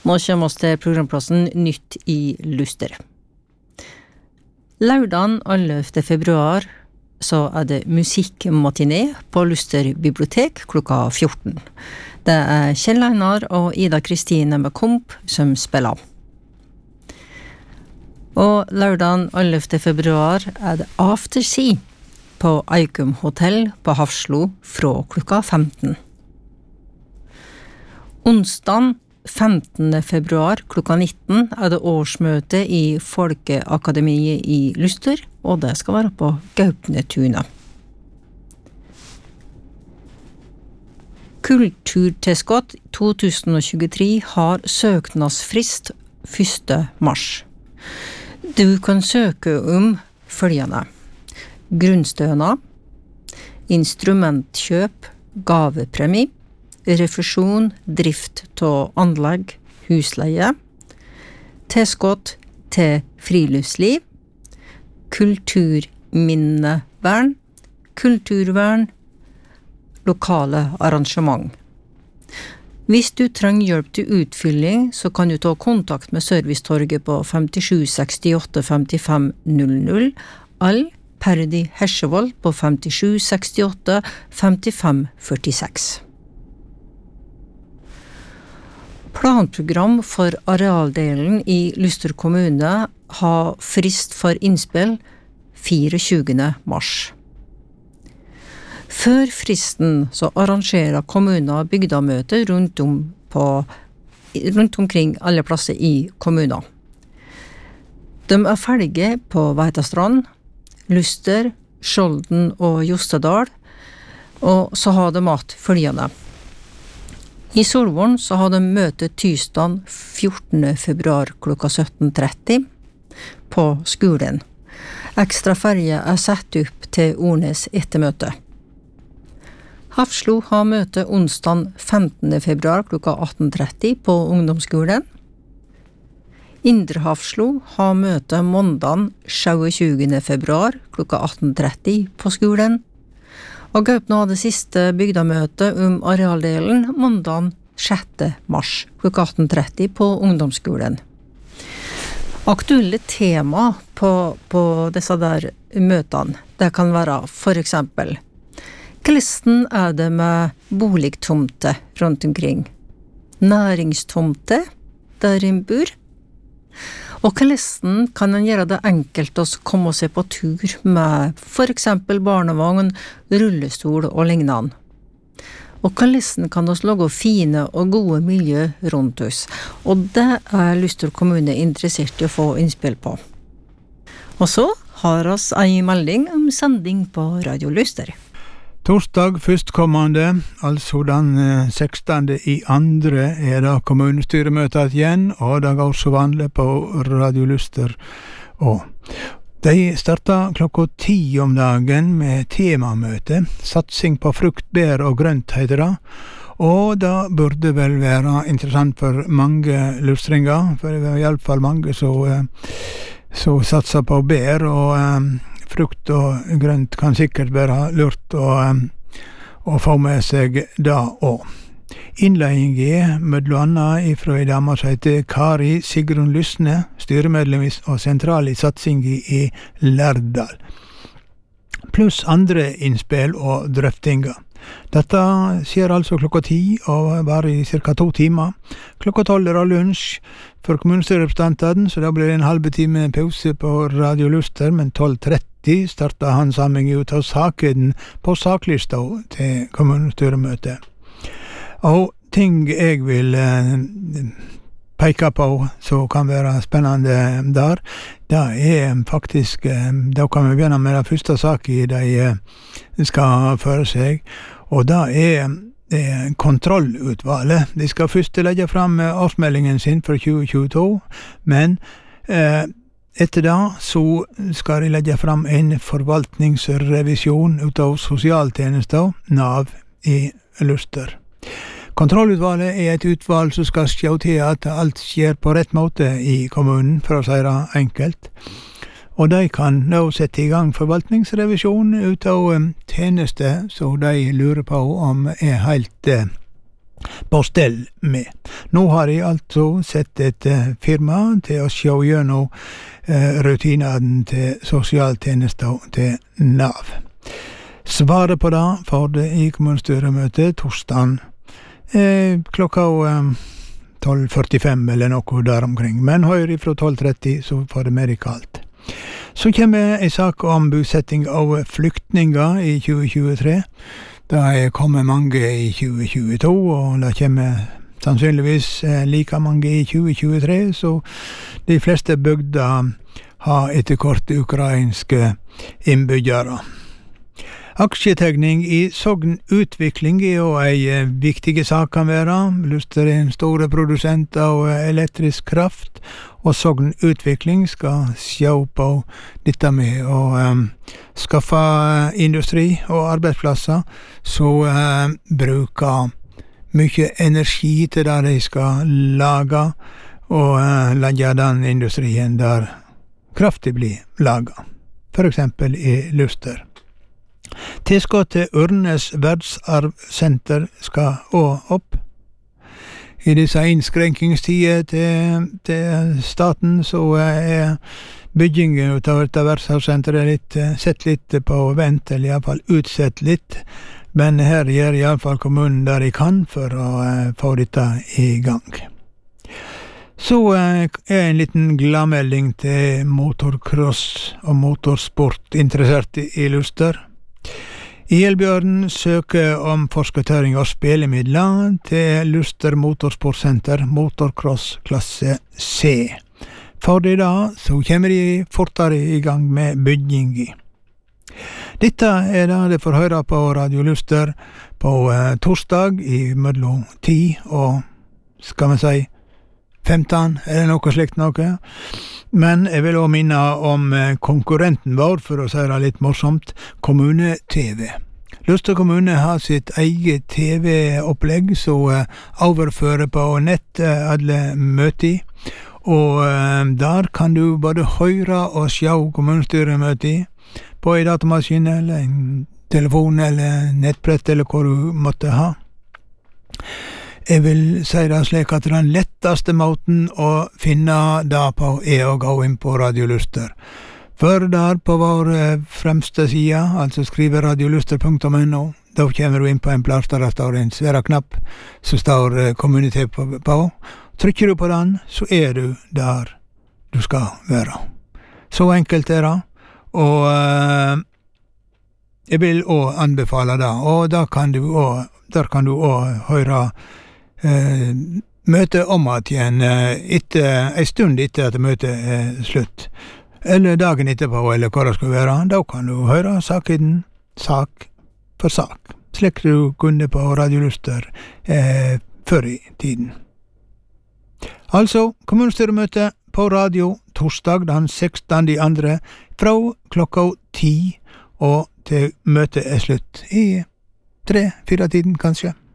Nå kommer oss til programplassen Nytt i Luster. Lørdagen 11. februar så det musikkmatiné på Luster bibliotek klokka 14. Det Kjell Einar og Ida Kristine med komp som spiller. Og lørdagen 11. februar det aftersea på Eikum Hotel på Hafslo fra klokka 15. Onsdagen 15. februar klokka 19 det årsmøte i Folkeakademiet i Luster, og det skal være på Gaupnetuna. Kulturtilskott 2023 har søknadsfrist 1. mars. Du kan søke om følgende: grunnstønad, instrumentkjøp, gavepremie, refusjon, drift av anlegg, husleie, tilskott til friluftsliv, kulturminnevern, kulturvern, lokale arrangement. Hvis du trenger hjelp til utfylling, så kan du ta kontakt med Servicetorget på 57 68 55 00, eller Perdi Hersevold på 57 68 55 46. Planprogram for arealdelen i Luster kommune har frist for innspill 24. mars. Før fristen så arrangerer kommunen bygdamøte rundt omkring alle plasser i kommunen. De ferdige på Veitastrand, Luster, Skjolden og Jostedal, og så har de mat følgende. I Solvorn så har de møte tirsdag 14. februar klokka 17:30 på skolen. Ekstra ferje satt opp til Ornes etter møte. Hafslo har møte onsdag 15. februar klokka 18:30 på ungdomsskolen. Indre Hafslo har møte måndag 27. februar klokka 18:30 på skolen. Og Gaupne hadde siste bygdamøte om arealdelen mandag 6. mars klokka 18:30 på ungdomsskolen. Aktuelle tema på disse der møtene, det kan være for eksempel: hvordan det med boligtomte rundt omkring? Næringstomte der en bor? Og hvordan kan man gjøre det enkelt å komme seg på tur med for eksempel barnevogn, rullestol og lignende? Og hvordan kan vi lage fine og gode miljø rundt oss? Og det Luster kommune interessert i å få innspill på. Og så har vi en melding om sending på Radio Luster. Torsdag førstkommende, altså den 16. i andre, det kommunestyremøtet igjen, og det går så vanlig på Radio Luster. Og de starter klokka 10 om dagen med temamøte, satsing på frukt, bær og grønt heter det. Og det burde vel være interessant for mange lustringer, for det er i alle fall mange som satser på bær, og frukt og grønt kan sikkert være lurt å få med seg det også. Innledning mellom annet fra en dame som heter Kari Sigrun Lysne, styremedlem og sentral i satsing i Lærdal. Pluss andre innspill og drøftinger. Dette skjer altså klokka 10 og varer i cirka 2 timer. Klokka 12 det lunsj for kommunestyrerepresentantene, så da blir det en halve time pause på Radio Luster, men 12:30 starter han sammen ut av saken på saklista til kommunestyremøtet. Og ting jeg vil peke på som kan være spennende der, det faktisk, da kan vi begynne med den første saken de skal føre seg, og det kontrollutvalget. De skal først legge frem årsmeldingen sin for 2022, men etter det så skal de legge frem en forvaltningsrevisjon ut av sosialtjenester, NAV i Luster. Kontrollutvalget et utvalg som skal se til at alt skjer på rett måte i kommunen, for å si det enkelt. Og de kan nå sette i gang forvaltningsrevisjon ut av tjenester, så de lurer på om helt på stell med. Nå har jeg altså sett et firma til å se gjennom rutinene til sosialtjenester til NAV. Svaret på det får det i kommunestyremøtet torsdagen klokka 12:45 eller noe der omkring. Men høyre fra 12:30 så får det mer kaldt. Så kommer en sak om bosetting av flyktninger i 2023. Det kommer mange i 2022, og det kommer sannsynligvis like mange i 2023, så de fleste bygder har etter kort ukrainske innbyggere. Aksjetegning i Sogn Utvikling jo ei viktige sak kan være. Luster en store produsent av elektrisk kraft, og Sogn Utvikling skal se på dette med å skaffe industri og arbeidsplasser, så bruker mye energi til det de skal lage, og legge den industrien der kraftig blir laget, for eksempel i Luster. Tilskott til Ørnes verdensarvsenter skal også opp. I disse innskrenkingstider til staten så byggingen av dette verdensarvsenteret sett litt på vent, eller i hvert fall utsett litt. Men her gjør i hvert fall kommunen det de kan for å få dette i gang. Så en liten gladmelding til motorcross og motorsport interessert i Luster. Elbjørn søker om forskuttering av spillemidler til Luster Motorsportsenter Motorcross klasse C. For det da, så kommer de fortere i gang med bygging. Dette det får høre på Radio Luster på torsdag i mellom 10 og, skal vi si, 15, det noe slikt noe. Men jeg vil også minne om konkurrenten vår, for å si det litt morsomt, Kommune-TV. Luster kommune har sitt eget TV-opplegg, så overfører på nett alle møter, og der kan du både høre og se kommunestyremøter på en datamaskin, eller en telefon, eller nettbrett, eller hva du måtte ha. Jeg vil si det slik at den letteste måten å finne det på å gå inn på Radio Luster. For der på vår fremste side, altså skrive radioluster.no, da kommer du inn på en plass der det står en svære knapp, så står Kommune-TV på. Trykker du på den, så du der du skal være. Så enkelt det, og jeg vil også anbefale det, og der kan du også høre møte om at igjen en stund etter at møtet slutt, eller dagen etterpå, eller hva det skal være. Da kan du høre saken sak for sak, slik du kunne på Radio Luster før i tiden. Altså, kommunestyremøte på radio torsdag den 16.2. fra klokka 10, og til møtet slutt i 3-4 tiden kanskje.